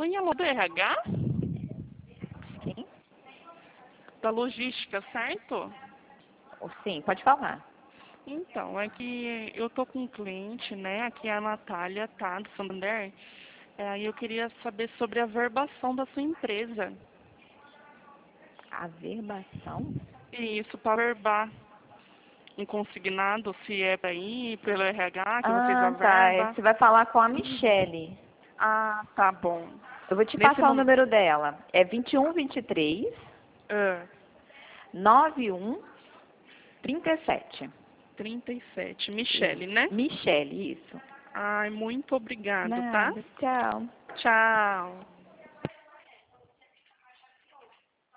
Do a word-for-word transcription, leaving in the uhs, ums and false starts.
Oi, alô, do R H? Sim? Da logística, certo? Sim, pode falar. Então, é que eu tô com um cliente, né? Aqui é a Natália, tá? Do Santander. É, Aí eu queria saber sobre a verbação da sua empresa. A verbação? Isso, para verbar um consignado, se é para ir pelo R H, que vocês Ah, tá. É, averba. você vai falar com a Michele. Ah, tá bom. Eu vou te Nesse passar o número. número dela. É vinte e um, vinte e três, Ah, noventa e um, trinta e sete. trinta e sete. Michele, Isso. né? Michele, isso. Ai, muito obrigado, tá? Nada. Tchau. Tchau.